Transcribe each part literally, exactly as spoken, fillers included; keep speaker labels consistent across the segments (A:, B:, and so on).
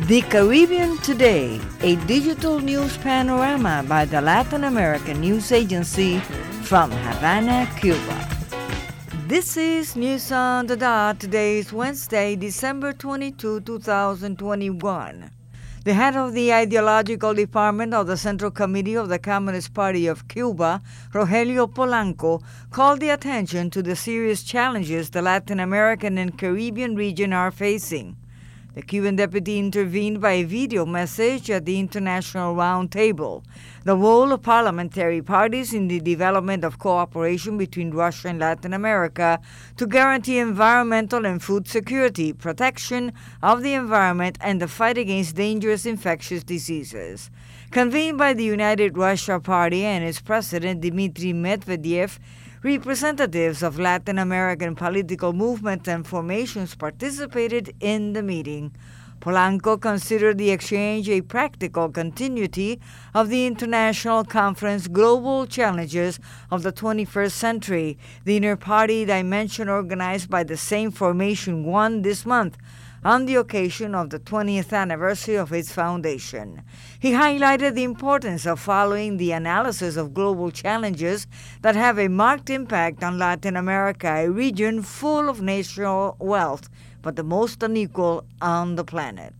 A: The Caribbean Today, a digital news panorama by the Latin American News Agency from Havana, Cuba. This is News on the Dot. Today is Wednesday, December twenty-second, twenty twenty-one. The head of the ideological department of the Central Committee of the Communist Party of Cuba, Rogelio Polanco, called the attention to the serious challenges the Latin American and Caribbean region are facing. The Cuban deputy intervened by video message at the International Roundtable, the role of parliamentary parties in the development of cooperation between Russia and Latin America to guarantee environmental and food security, protection of the environment, and the fight against dangerous infectious diseases. Convened by the United Russia Party and its president Dmitry Medvedev, representatives of Latin American political movements and formations participated in the meeting. Polanco considered the exchange a practical continuity of the international conference Global Challenges of the twenty-first Century, the inter-party dimension organized by the same formation won this month, on the occasion of the twentieth anniversary of its foundation. He highlighted the importance of following the analysis of global challenges that have a marked impact on Latin America, a region full of natural wealth, but the most unequal on the planet.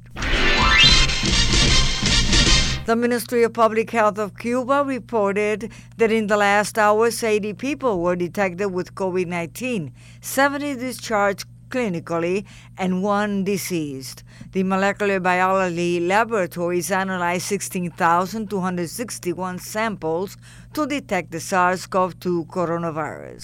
A: The Ministry of Public Health of Cuba reported that in the last hours, eighty people were detected with COVID nineteen, seventy discharged clinically, and one deceased. The molecular biology laboratories analyzed sixteen thousand two hundred sixty-one samples to detect the SARS-C o V two coronavirus.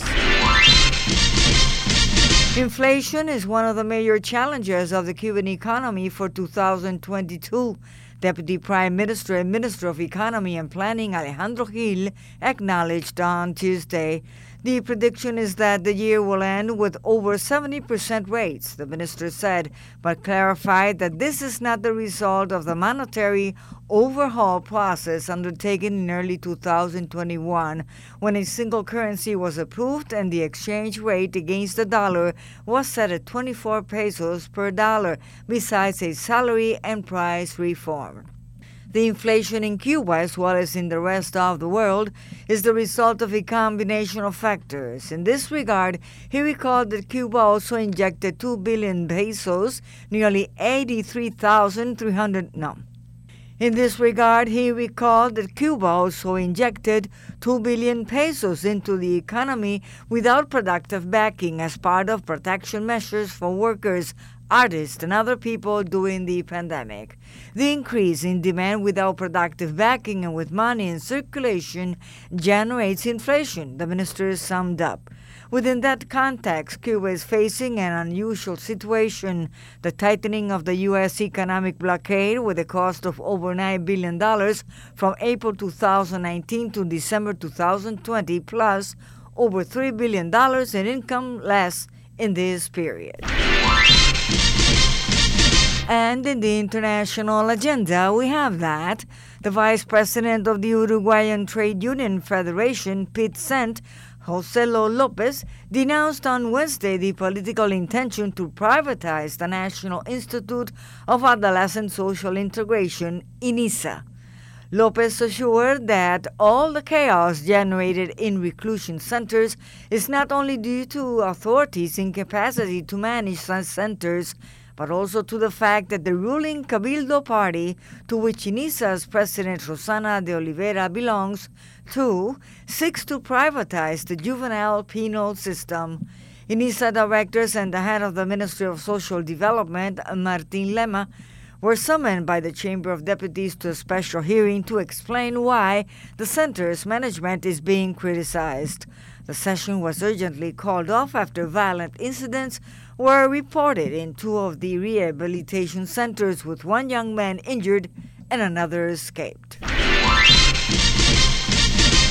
A: Inflation is one of the major challenges of the Cuban economy for two thousand twenty-two. Deputy Prime Minister and Minister of Economy and Planning Alejandro Gil acknowledged on Tuesday. The prediction is that the year will end with over seventy percent rates, the minister said, but clarified that this is not the result of the monetary overhaul process undertaken in early two thousand twenty-one, when a single currency was approved and the exchange rate against the dollar was set at twenty-four pesos per dollar, besides a salary and price reform. The inflation in Cuba, as well as in the rest of the world, is the result of a combination of factors. In this regard, he recalled that Cuba also injected two billion pesos, nearly eighty-three thousand three hundred, no. In this regard, he recalled that Cuba also injected two billion pesos into the economy without productive backing as part of protection measures for workers, artists, and other people during the pandemic. The increase in demand without productive backing and with money in circulation generates inflation, the minister summed up. Within that context, Cuba is facing an unusual situation, the tightening of the U S economic blockade with a cost of over nine billion dollars from April two thousand nineteen to December two thousand twenty, plus over three billion dollars in income less in this period. And in the international agenda, we have that the Vice President of the Uruguayan Trade Union Federation, PITCENT, Joselo Lopez, denounced on Wednesday the political intention to privatize the National Institute of Adolescent Social Integration, INISA. Lopez assured that all the chaos generated in reclusion centers is not only due to authorities' incapacity to manage such centers, but also to the fact that the ruling Cabildo Party, to which INISA's President Rosana de Oliveira belongs to, seeks to privatize the juvenile penal system. INISA directors and the head of the Ministry of Social Development, Martin Lema, were summoned by the Chamber of Deputies to a special hearing to explain why the center's management is being criticized. The session was urgently called off after violent incidents were reported in two of the rehabilitation centers, with one young man injured and another escaped.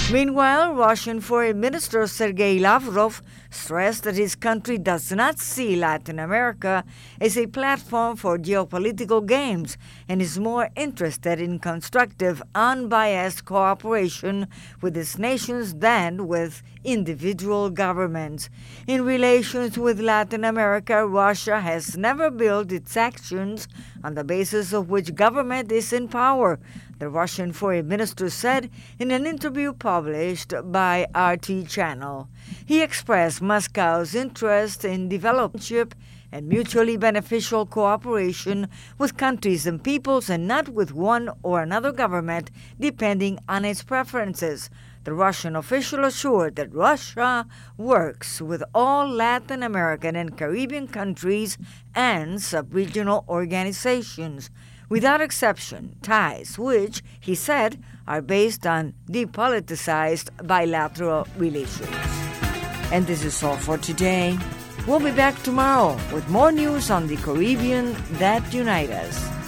A: Meanwhile, Russian Foreign Minister Sergei Lavrov stressed that his country does not see Latin America as a platform for geopolitical games and is more interested in constructive, unbiased cooperation with its nations than with individual governments. In relations with Latin America, Russia has never built its actions on the basis of which government is in power, the Russian Foreign Minister said in an interview published by R T Channel. He expressed Moscow's interest in development and mutually beneficial cooperation with countries and peoples and not with one or another government depending on its preferences. The Russian official assured that Russia works with all Latin American and Caribbean countries and sub-regional organizations, without exception, ties which, he said, are based on depoliticized bilateral relations. And this is all for today. We'll be back tomorrow with more news on the Caribbean that unite us.